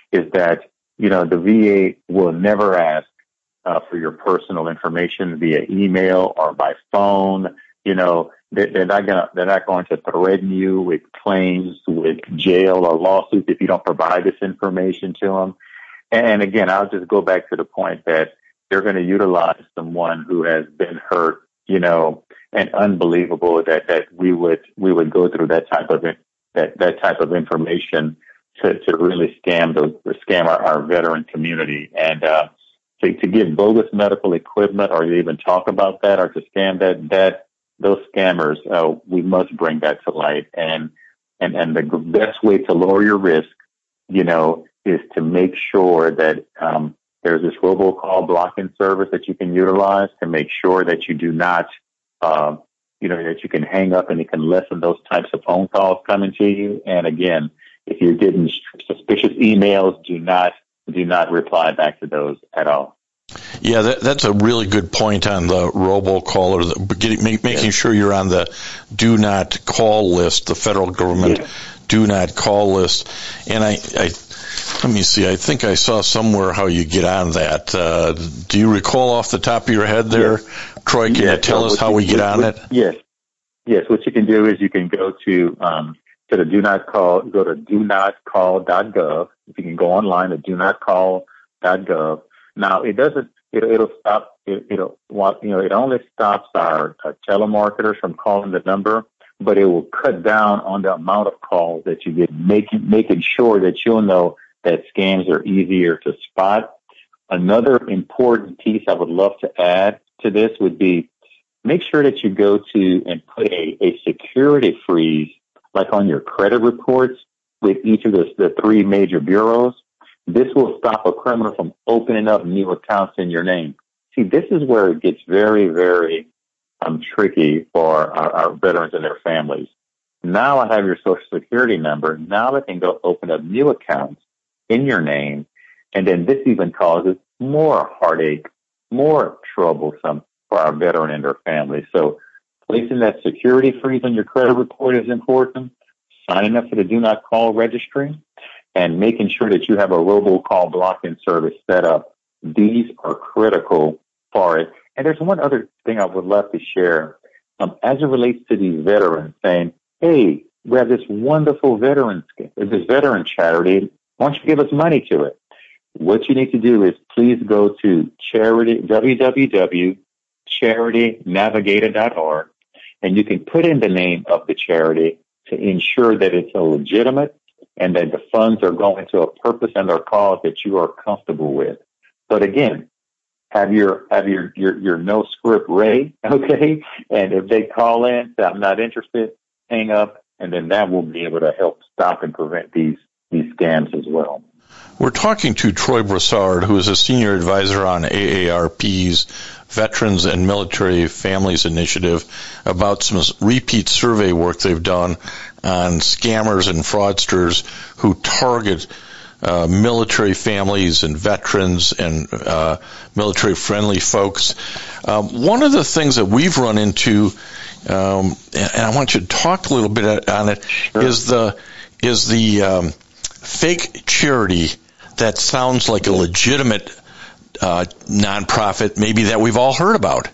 is that, you know, the V A will never ask uh, for your personal information via email or by phone. You know, they're, they're not gonna, they're not going to threaten you with claims, with jail or lawsuits if you don't provide this information to them. And again, I'll just go back to the point that they're going to utilize someone who has been hurt, you know, and unbelievable that, that we would, we would go through that type of, that, that type of information to, to really scam those, scam our, our veteran community. And, uh, to, to give bogus medical equipment or to even talk about that or to scam that, that, those scammers, uh, we must bring that to light. And, and, and the best way to lower your risk, you know, is to make sure that, um, there's this robocall blocking service that you can utilize to make sure that you do not, um, you know, that you can hang up and it can lessen those types of phone calls coming to you. And again, if you're getting suspicious emails, do not, do not reply back to those at all. Yeah, that, that's a really good point on the robocall or the, getting, make, making yes. sure you're on the do not call list, the federal government yes. do not call list. And I, I, let me see, I think I saw somewhere how you get on that. Uh, do you recall off the top of your head there, yes. Troy? Can yes. you tell so us how you, we get on what, it? Yes. Yes, what you can do is you can go to, um, to the do not call, go to do not call dot gov. If you can go online to do not call dot gov. Now, it doesn't, it, it'll stop, it, it'll, you know, it only stops our, our telemarketers from calling the number, but it will cut down on the amount of calls that you get, making, making sure that you'll know that scams are easier to spot. Another important piece I would love to add to this would be make sure that you go to and put a, a security freeze, like on your credit reports with each of the, the three major bureaus. This will stop a criminal from opening up new accounts in your name. See, this is where it gets very, very um, tricky for our, our veterans and their families. Now I have your Social Security number. Now I can go open up new accounts in your name. And then this even causes more heartache, more troublesome for our veteran and their families. So placing that security freeze on your credit report is important. Signing up for the Do Not Call registry and making sure that you have a robocall blocking service set up. These are critical for it. And there's one other thing I would love to share. Um, as it relates to these veterans saying, hey, we have this wonderful veteran, this veteran charity. Why don't you give us money to it? What you need to do is please go to charity, w w w dot charity navigator dot org, and you can put in the name of the charity to ensure that it's a legitimate and that the funds are going to a purpose and a cause that you are comfortable with. But again, have your have your your, your no script ready, okay? And if they call in, say, I'm not interested, hang up, and then that will be able to help stop and prevent these these scams as well. We're talking to Troy Broussard, who is a senior advisor on A A R P's Veterans and Military Families Initiative, about some repeat survey work they've done on scammers and fraudsters who target uh, military families and veterans and uh, military-friendly folks. Um, one of the things that we've run into, um, and I want you to talk a little bit on it, sure. is the is the um, fake charity that sounds like a legitimate uh, nonprofit, maybe that we've all heard about.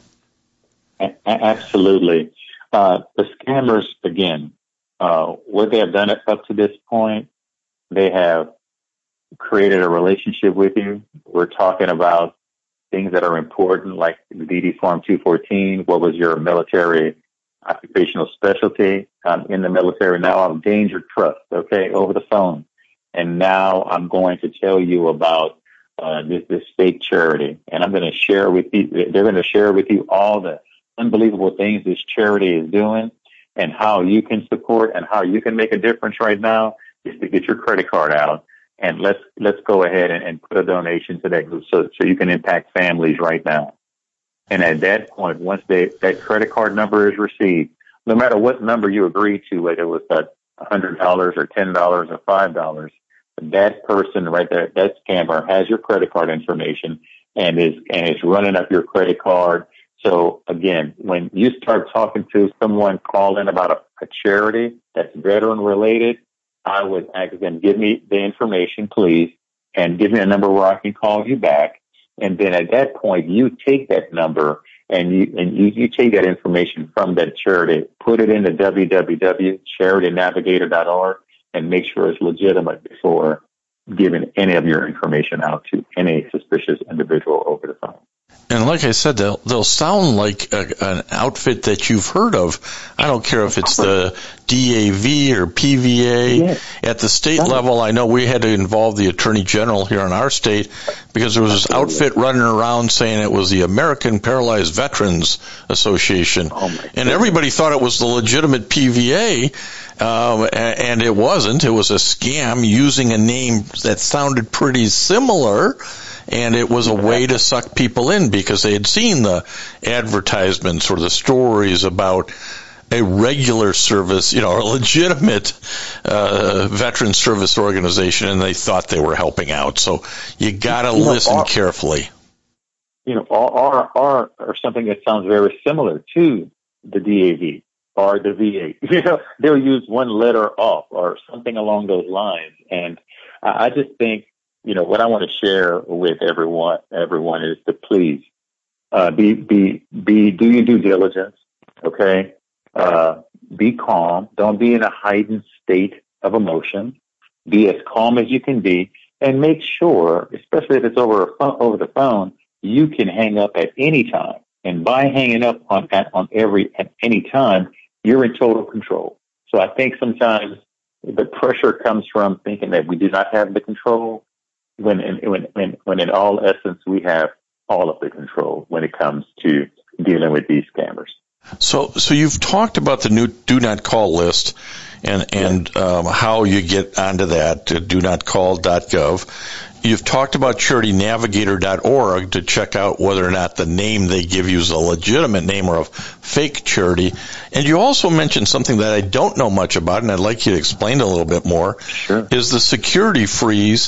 A- absolutely. Uh, the scammers, again, uh, what they have done up to this point, they have created a relationship with you. We're talking about things that are important, like the D D Form two fourteen. What was your military occupational specialty um, in the military? Now I've gained your trust, okay, over the phone. And now I'm going to tell you about uh, this, this fake charity. And I'm going to share with you, they're going to share with you all the unbelievable things this charity is doing and how you can support and how you can make a difference right now is to get your credit card out. And let's let's go ahead and, and put a donation to that group so, so you can impact families right now. And at that point, once they, that credit card number is received, no matter what number you agree to, whether it was one hundred dollars or ten dollars or five dollars, that person right there, that scammer has your credit card information and is and is running up your credit card. So again, when you start talking to someone calling about a, a charity that's veteran related, I would ask them, give me the information, please. and give me a number where I can call you back. And then at that point, you take that number and you and you, you take that information from that charity, put it into w w w dot charity navigator dot org, and make sure it's legitimate before giving any of your information out to any suspicious individual over the phone. And like I said, they'll, they'll sound like a, an outfit that you've heard of. I don't care if it's the D A V or P V A. Yes. At the state level, I know we had to involve the Attorney General here in our state because there was this outfit running around saying it was the American Paralyzed Veterans Association. Oh and everybody thought it was the legitimate P V A, um, and it wasn't. It was a scam using a name that sounded pretty similar. And it was a way to suck people in because they had seen the advertisements or the stories about a regular service, you know, a legitimate uh, veteran service organization, and they thought they were helping out. So you got to listen know, or, carefully. You know, or, or or something that sounds very similar to the D A V or the V A. You know, they'll use one letter off or something along those lines. And I, I just think, you know, what I want to share with everyone, everyone is to please, uh, be, be, be, do your due diligence. Okay. Uh, be calm. Don't be in a heightened state of emotion. Be as calm as you can be and make sure, especially if it's over, a phone, over the phone, you can hang up at any time. And by hanging up on, at, on every, at any time, you're in total control. So I think sometimes the pressure comes from thinking that we do not have the control. When in, when, when, when in all essence, we have all of the control when it comes to dealing with these scammers. So, so you've talked about the new do not call list and, and, um, how you get onto that, uh, do not call dot gov. You've talked about charity navigator dot org to check out whether or not the name they give you is a legitimate name or a fake charity. And you also mentioned something that I don't know much about, and I'd like you to explain a little bit more. Sure. Is the security freeze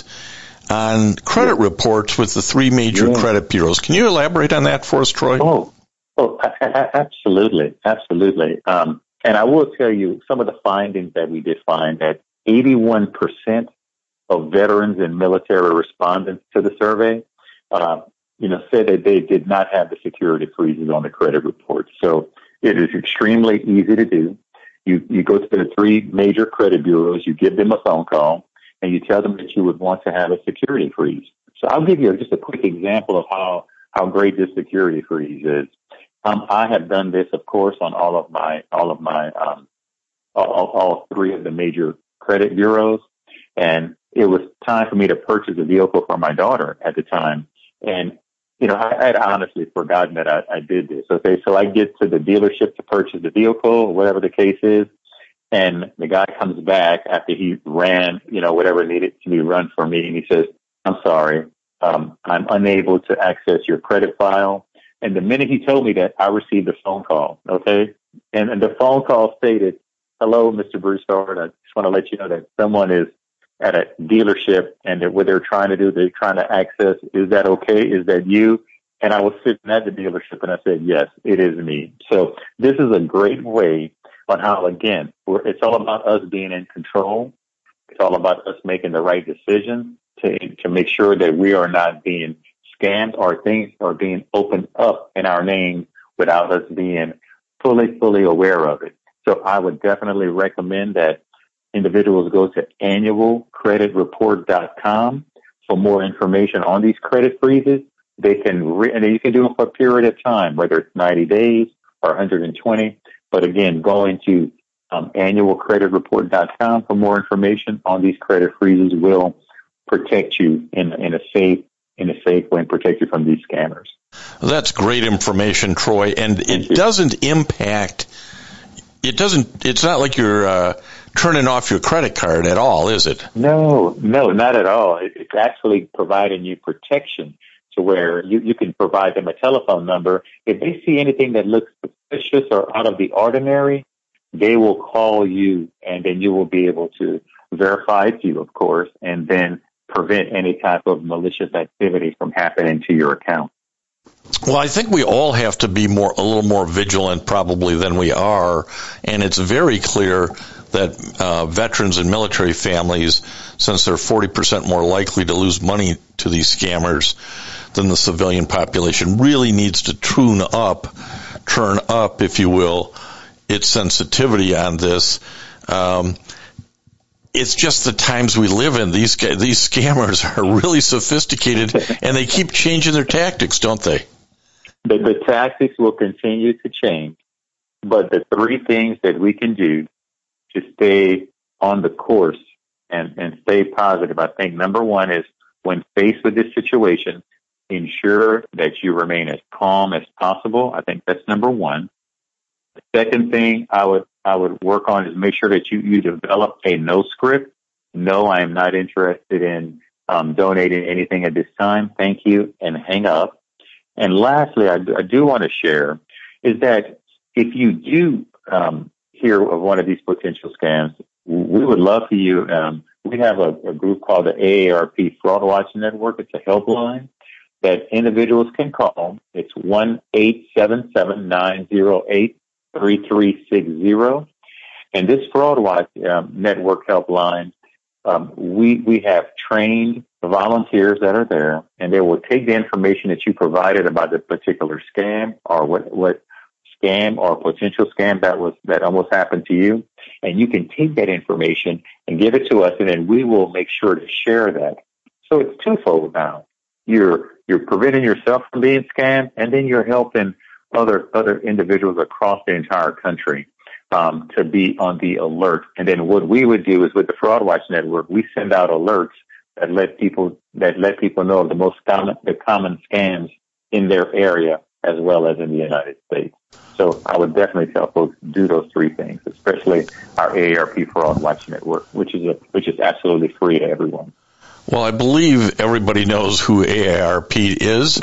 on credit yeah. reports with the three major yeah. credit bureaus. Can you elaborate on that for us, Troy? Oh, oh absolutely. Absolutely. Um, and I will tell you some of the findings that we did find that eighty-one percent of veterans and military respondents to the survey, uh, you know, said that they did not have the security freezes on the credit report. So it is extremely easy to do. You, you go to the three major credit bureaus, you give them a phone call, and you tell them that you would want to have a security freeze. So I'll give you just a quick example of how, how great this security freeze is. Um, I have done this, of course, on all of my, all of my, um, all, all three of the major credit bureaus. And it was time for me to purchase a vehicle for my daughter at the time. And, you know, I, I had honestly forgotten that I, I did this. Okay. So I get to the dealership to purchase the vehicle, whatever the case is. And the guy comes back after he ran, you know, whatever needed to be run for me. And he says, I'm sorry, um, I'm unable to access your credit file. And the minute he told me that, I received a phone call. Okay. And, and the phone call stated, hello, Mister Broussard. I just want to let you know that someone is at a dealership and that what they're trying to do, they're trying to access. Is that okay? Is that you? And I was sitting at the dealership and I said, yes, it is me. So this is a great way on how, again, we're, it's all about us being in control. It's all about us making the right decision to to make sure that we are not being scammed or things are being opened up in our name without us being fully, fully aware of it. So I would definitely recommend that individuals go to annual credit report dot com for more information on these credit freezes. They can, re- and you can do them for a period of time, whether it's ninety days or one hundred twenty. But again, go into um, annual credit report dot com for more information on these credit freezes. Will protect you in in a safe in a safe way and protect you from these scammers. Well, that's great information, Troy, and it doesn't impact. It doesn't. It's not like you're uh, turning off your credit card at all, is it? No, no, not at all. It's actually providing you protection to where you, you can provide them a telephone number. If they see anything that looks suspicious or out of the ordinary, they will call you, and then you will be able to verify it's you, of course, and then prevent any type of malicious activity from happening to your account. Well, I think we all have to be more, a little more vigilant probably than we are, and it's very clear that uh, veterans and military families, since they're forty percent more likely to lose money to these scammers than the civilian population, really needs to tune up, turn up, if you will, its sensitivity on this. Um, it's just the times we live in. These these scammers are really sophisticated, and they keep changing their tactics, don't they? The, the tactics will continue to change, but the three things that we can do to stay on the course and, and stay positive, I think number one is, when faced with this situation, ensure that you remain as calm as possible. I think that's number one. The second thing I would I would work on is make sure that you, you develop a no script. No, I am not interested in um, donating anything at this time. Thank you, and hang up. And lastly, I do, I do want to share is that if you do um, hear of one of these potential scams, we would love for you. Um, we have a, a group called the A A R P Fraud Watch Network. It's a helpline that individuals can call. It's one eight seven seven nine zero eight three three six zero. And this Fraud Watch um, Network helpline, um, we we have trained volunteers that are there, and they will take the information that you provided about the particular scam or what what scam or potential scam that was that almost happened to you, and you can take that information and give it to us, and then we will make sure to share that. So it's twofold now. You're you're preventing yourself from being scammed, and then you're helping other other individuals across the entire country um, to be on the alert. And then what we would do is, with the Fraud Watch Network, we send out alerts that let people that let people know of the most common the common scams in their area as well as in the United States. So I would definitely tell folks do those three things, especially our A A R P Fraud Watch Network, which is a, which is absolutely free to everyone. Well, I believe everybody knows who A A R P is.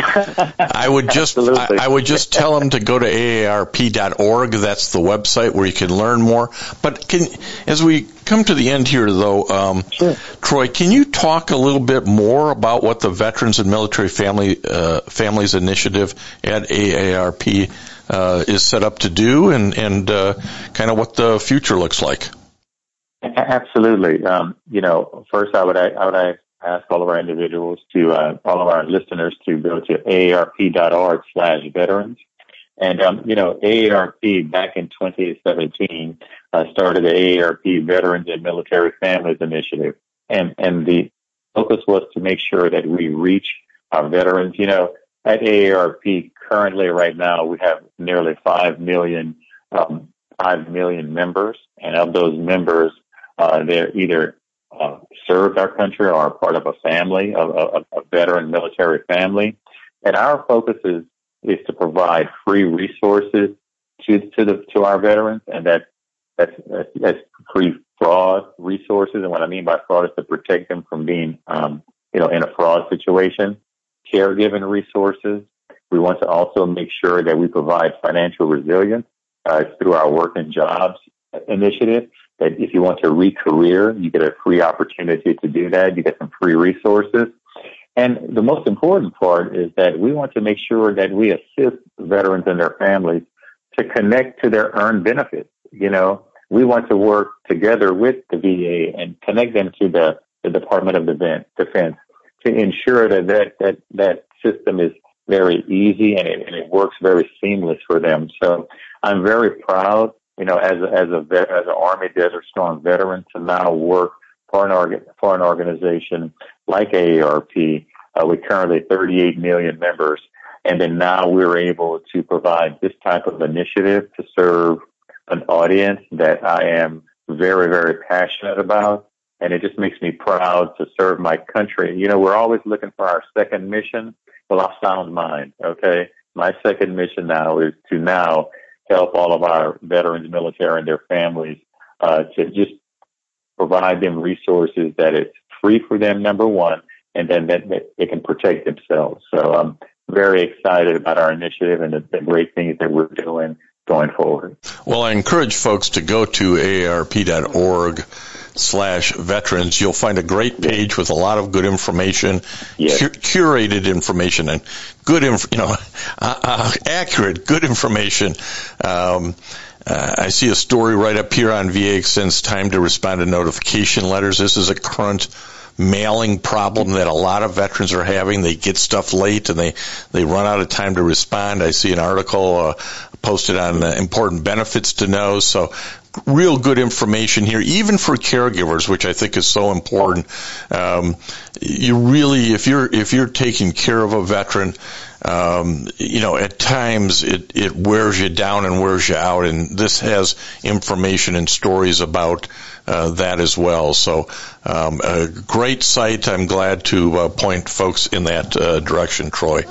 I would just I, I would just tell them to go to A A R P dot org. That's the website where you can learn more. But can, as we come to the end here, though, um, sure. Troy, can you talk a little bit more about what the Veterans and Military Family uh, Families Initiative at A A R P uh, is set up to do, and and uh, kind of what the future looks like? Absolutely. Um, you know, first I would I would ask all of our individuals to, uh, all of our listeners to go to A A R P dot org slash veterans. And, um, you know, A A R P back in twenty seventeen, uh, started the A A R P Veterans and Military Families Initiative. And, and the focus was to make sure that we reach our veterans. You know, at A A R P currently right now, we have nearly five million, um, five million members. And of those members, uh, they're either Uh, served our country or are part of a family, of a, a veteran military family. And our focus is, is to provide free resources to, to the, to our veterans. And that, that's, that's, that's free fraud resources. And what I mean by fraud is to protect them from being, um, you know, in a fraud situation. Caregiving resources. We want to also make sure that we provide financial resilience, uh, through our Work and Jobs initiative. That if you want to re-career, you get a free opportunity to do that. You get some free resources. And the most important part is that we want to make sure that we assist veterans and their families to connect to their earned benefits. You know, we want to work together with the V A and connect them to the, the Department of Defense to ensure that that, that, that system is very easy and it, and it works very seamless for them. So I'm very proud, you know, as a, as a vet, as an Army Desert Storm veteran, to now work for an organ, for an organization like A A R P. Uh, with currently thirty-eight million members, and then now we're able to provide this type of initiative to serve an audience that I am very, very passionate about, and it just makes me proud to serve my country. You know, we're always looking for our second mission. Well, I found mine. Okay, my second mission now is to now help all of our veterans, military, and their families uh, to just provide them resources that it's free for them, number one, and then that, that they can protect themselves. So I'm very excited about our initiative and the, the great things that we're doing going forward. Well, I encourage folks to go to A A R P dot org slash veterans. You'll find a great page with a lot of good information, yes. cu- curated information, and good, inf- you know, uh, uh, accurate, good information. Um, Uh, I see a story right up here on V A extends time to respond to notification letters. This is a current mailing problem that a lot of veterans are having. They get stuff late and they, they run out of time to respond. I see an article uh, posted on uh, important benefits to know. So real good information here, even for caregivers, which I think is so important. Um, you really, if you're if you're taking care of a veteran, um, you know, at times it, it wears you down and wears you out, and this has information and stories about uh, that as well. So um, a great site. I'm glad to uh, point folks in that uh, direction, Troy.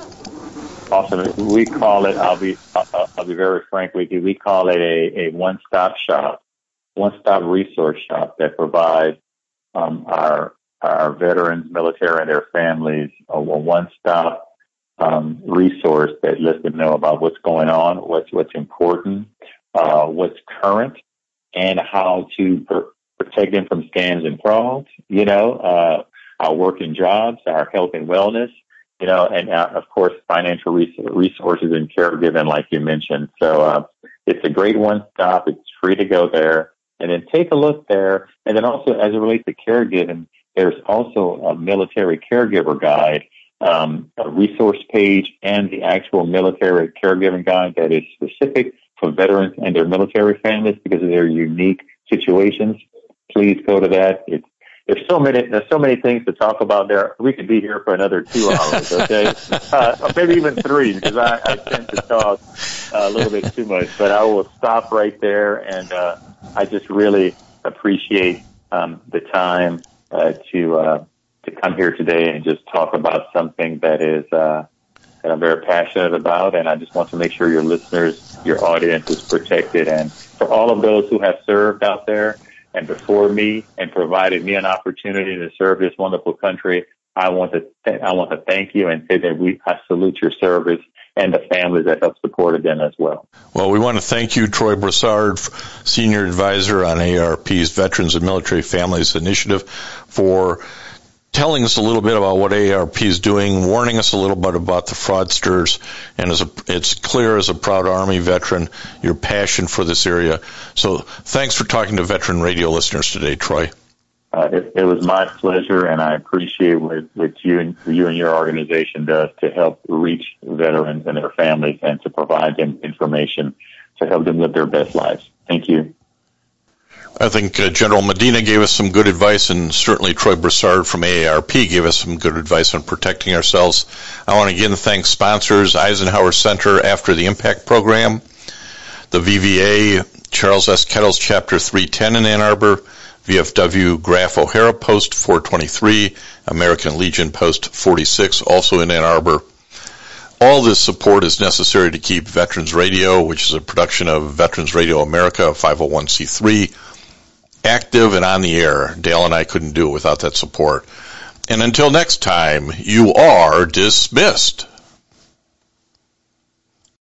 Awesome. We call it, I'll be I'll, I'll be very frank with you, we call it a, a one-stop shop, one-stop resource shop that provides um, our our veterans, military, and their families a, a one-stop um, resource that lets them know about what's going on, what's what's important, uh, what's current, and how to pr- protect them from scams and frauds. You know, uh, our working jobs, our health and wellness. You know, and uh, of course, financial res- resources and caregiving, like you mentioned. So uh, it's a great one-stop. It's free to go there, and then take a look there. And then also, as it relates to caregiving, there's also a military caregiver guide, um, a resource page, and the actual military caregiving guide that is specific for veterans and their military families because of their unique situations. Please go to that. It's There's so many, there's so many things to talk about there. We could be here for another two hours, okay? uh, or maybe even three, because I, I tend to talk uh, a little bit too much. But I will stop right there, and uh, I just really appreciate um, the time uh, to uh, to come here today and just talk about something that is uh, that I'm very passionate about. And I just want to make sure your listeners, your audience is protected. And for all of those who have served out there and before me and provided me an opportunity to serve this wonderful country, I want to th- I want to thank you and say that we I salute your service and the families that have supported them as well. Well, we want to thank you, Troy Broussard, Senior Advisor on A A R P's Veterans and Military Families Initiative, for telling us a little bit about what A A R P is doing, warning us a little bit about the fraudsters, and as a, it's clear as a proud Army veteran, your passion for this area. So thanks for talking to Veteran Radio listeners today, Troy. Uh, it, it was my pleasure, and I appreciate what, what you and you and your organization does to help reach veterans and their families and to provide them information to help them live their best lives. Thank you. I think uh, General Medina gave us some good advice, and certainly Troy Broussard from A A R P gave us some good advice on protecting ourselves. I want to again thank sponsors, Eisenhower Center After the Impact Program, the V V A, Charles S. Kettles Chapter three ten in Ann Arbor, V F W Graf O'Hara Post four twenty-three, American Legion Post forty-six, also in Ann Arbor. All this support is necessary to keep Veterans Radio, which is a production of Veterans Radio America, a five oh one c three, active and on the air. Dale and I couldn't do it without that support. And until next time, you are dismissed.